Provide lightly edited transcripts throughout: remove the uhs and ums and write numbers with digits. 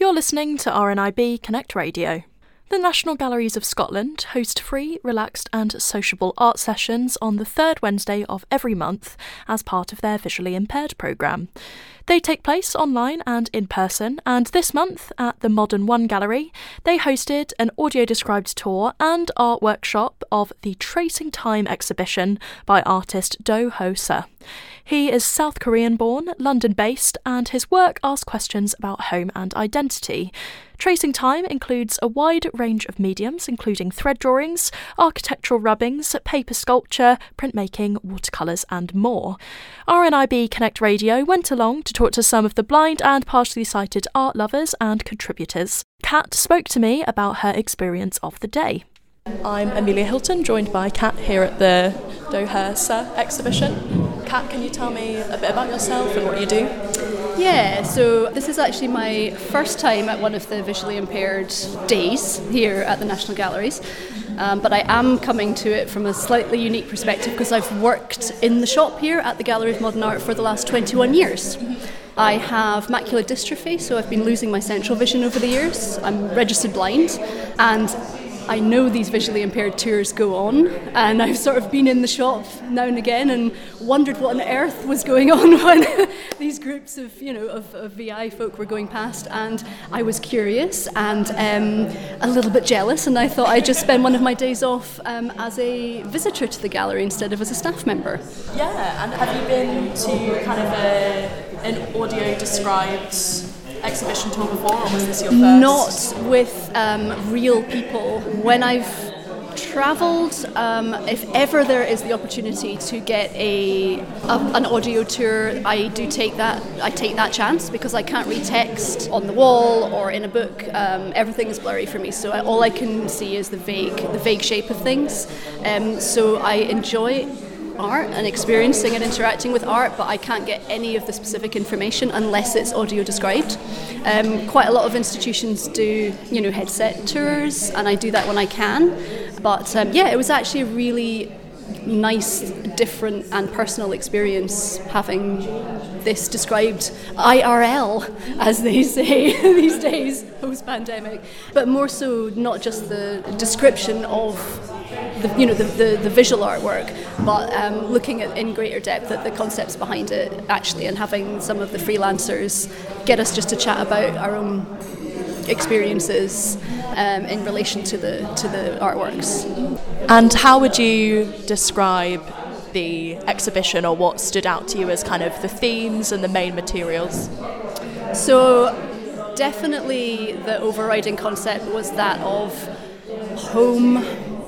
You're listening to RNIB Connect Radio. The National Galleries of Scotland host free, relaxed and sociable art sessions on the third Wednesday of every month as part of their visually impaired programme. They take place online and in person, and this month at the Modern One Gallery, they hosted an audio-described tour and art workshop of the Tracing Time exhibition by artist Do Ho Seo. He is South Korean-born, London-based, and his work asks questions about home and identity. Tracing Time includes a wide range of mediums, including thread drawings, architectural rubbings, paper sculpture, printmaking, watercolours and more. RNIB Connect Radio went along to talk to some of the blind and partially sighted art lovers and contributors. Kat spoke to me about her experience of the day. I'm Amelia Hilton, joined by Kat here at the Do Ho Seo exhibition. Kat, can you tell me a bit about yourself and what you do? Yeah, so this is actually my first time at one of the visually impaired days here at the National Galleries. But I am coming to it from a slightly unique perspective because I've worked in the shop here at the Gallery of Modern Art for the last 21 years. I have macular dystrophy, so I've been losing my central vision over the years. I'm registered blind, and I know these visually impaired tours go on, and I've sort of been in the shop now and again and wondered what on earth was going on when these groups of VI folk were going past, and I was curious and a little bit jealous, and I thought I'd just spend one of my days off as a visitor to the gallery instead of as a staff member. Yeah, and have you been to kind of an audio-described exhibition tour before, or was this your first? Not with real people. When I've travelled, if ever there is the opportunity to get an audio tour, I do take that. I take that chance because I can't read text on the wall or in a book. Everything is blurry for me, so all I can see is the vague shape of things. So I enjoy art and experiencing and interacting with art, but I can't get any of the specific information unless it's audio described. Quite a lot of institutions do, headset tours, and I do that when I can. But it was actually a really nice, different and personal experience having this described IRL, as they say these days, post-pandemic. But more so not just the description of the visual artwork, but looking at in greater depth at the concepts behind it actually, and having some of the freelancers get us just to chat about our own experiences in relation to the artworks. And how would you describe the exhibition, or what stood out to you as kind of the themes and the main materials? So definitely the overriding concept was that of home,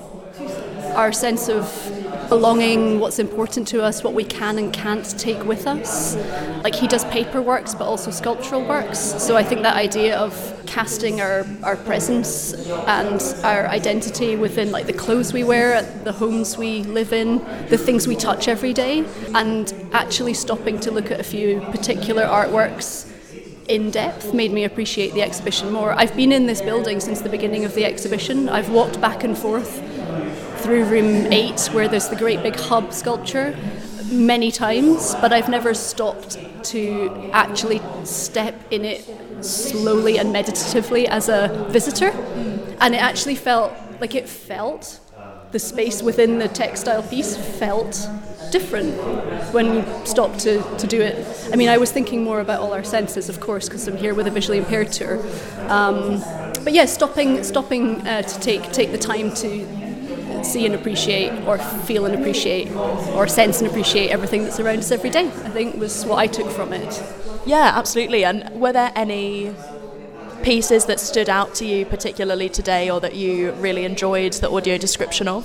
our sense of belonging, what's important to us, what we can and can't take with us. Like, he does paper works but also sculptural works, so I think that idea of casting our presence and our identity within like the clothes we wear, the homes we live in, the things we touch every day, and actually stopping to look at a few particular artworks in depth made me appreciate the exhibition more. I've been in this building since the beginning of the exhibition. I've walked back and forth through room 8 where there's the great big hub sculpture many times, but I've never stopped to actually step in it slowly and meditatively as a visitor, and it actually felt the space within the textile piece felt different when we stopped to do it. I mean, I was thinking more about all our senses, of course, because I'm here with a visually impaired tour, but yeah, stopping to take the time to see and appreciate, or feel and appreciate, or sense and appreciate everything that's around us every day, I think was what I took from it. Yeah, absolutely. And were there any pieces that stood out to you particularly today, or that you really enjoyed the audio description of?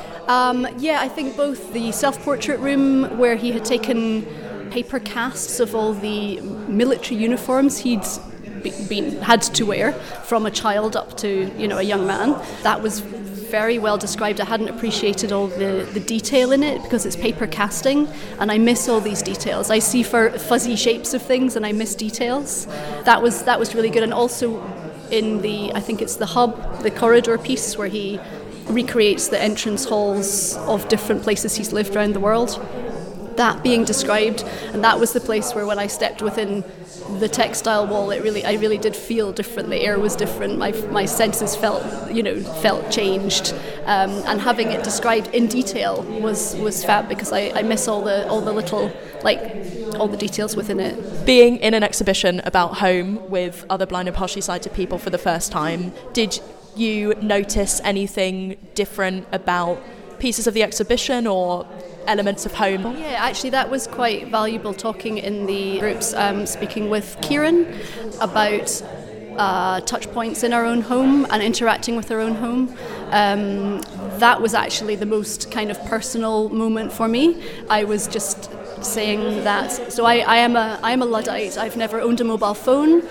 I think both the self-portrait room, where he had taken paper casts of all the military uniforms he'd had to wear from a child up to a young man. That was very well described. I hadn't appreciated all the detail in it because it's paper casting, and I miss all these details. I see fuzzy shapes of things and I miss details. That was really good. And also in I think it's the hub, the corridor piece, where he recreates the entrance halls of different places he's lived around the world. that being described, and that was the place where when I stepped within the textile wall, I really did feel different. The air was different. My senses felt changed, and having it described in detail was fab, because I miss all the little, like, all the details within it. Being in an exhibition about home with other blind and partially sighted people for the first time, did you notice anything different about pieces of the exhibition or elements of home? Yeah, actually that was quite valuable, talking in the groups, speaking with Kieran about touch points in our own home and interacting with our own home. That was actually the most kind of personal moment for me. I was just saying that, so I am a Luddite. I've never owned a mobile phone,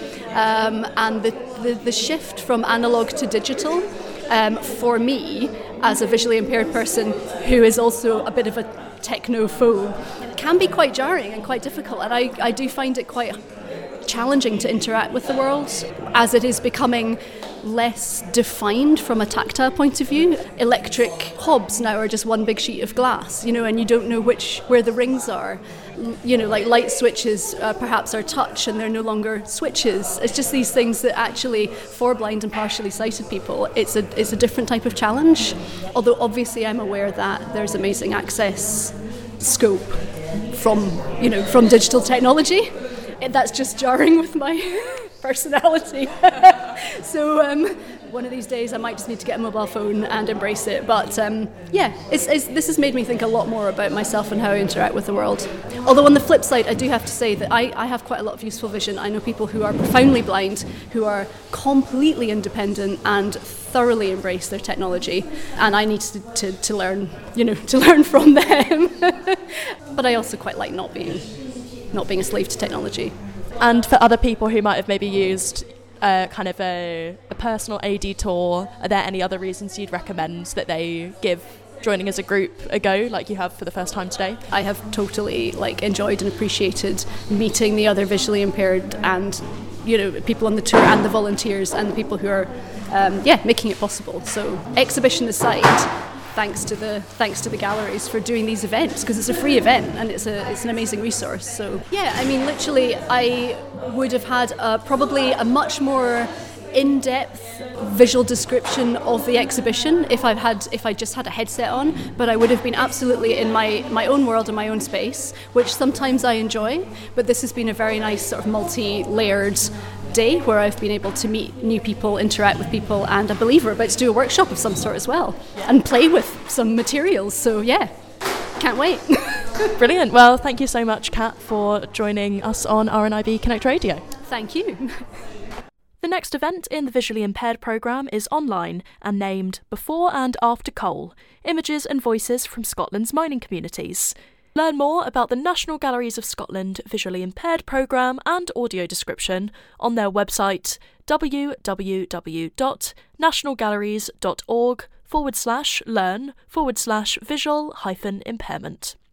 and the shift from analog to digital, for me as a visually impaired person who is also a bit of a technophobe, can be quite jarring and quite difficult, and I do find it quite challenging to interact with the world as it is becoming less defined from a tactile point of view. Electric hobs now are just one big sheet of glass, and you don't know where the rings are. Like light switches perhaps are touch and they're no longer switches. It's just these things that actually, for blind and partially sighted people, it's a different type of challenge. Although obviously I'm aware that there's amazing access scope from digital technology. That's just jarring with my personality. So one of these days I might just need to get a mobile phone and embrace it. But this has made me think a lot more about myself and how I interact with the world. Although on the flip side, I do have to say that I have quite a lot of useful vision. I know people who are profoundly blind, who are completely independent and thoroughly embrace their technology, and I need to learn, to learn from them. But I also quite like not being a slave to technology. And for other people who might have maybe used kind of a personal AD tour, are there any other reasons you'd recommend that they give joining as a group a go, like you have for the first time today? I have totally enjoyed and appreciated meeting the other visually impaired and people on the tour and the volunteers and the people who are making it possible. So exhibition aside, thanks to the galleries for doing these events, because it's a free event and it's an amazing resource. So literally I would have had probably a much more in-depth visual description of the exhibition if I just had a headset on, but I would have been absolutely in my own world and my own space, which sometimes I enjoy. But this has been a very nice sort of multi-layered day where I've been able to meet new people, interact with people, and I believe we're about to do a workshop of some sort as well, and play with some materials. So can't wait. Brilliant. Well, thank you so much, Kat, for joining us on RNIB Connect Radio. Thank you. The next event in the Visually Impaired programme is online and named Before and After Coal, Images and Voices from Scotland's Mining Communities. Learn more about the National Galleries of Scotland Visually Impaired programme and audio description on their website www.nationalgalleries.org/learn/visual-impairment.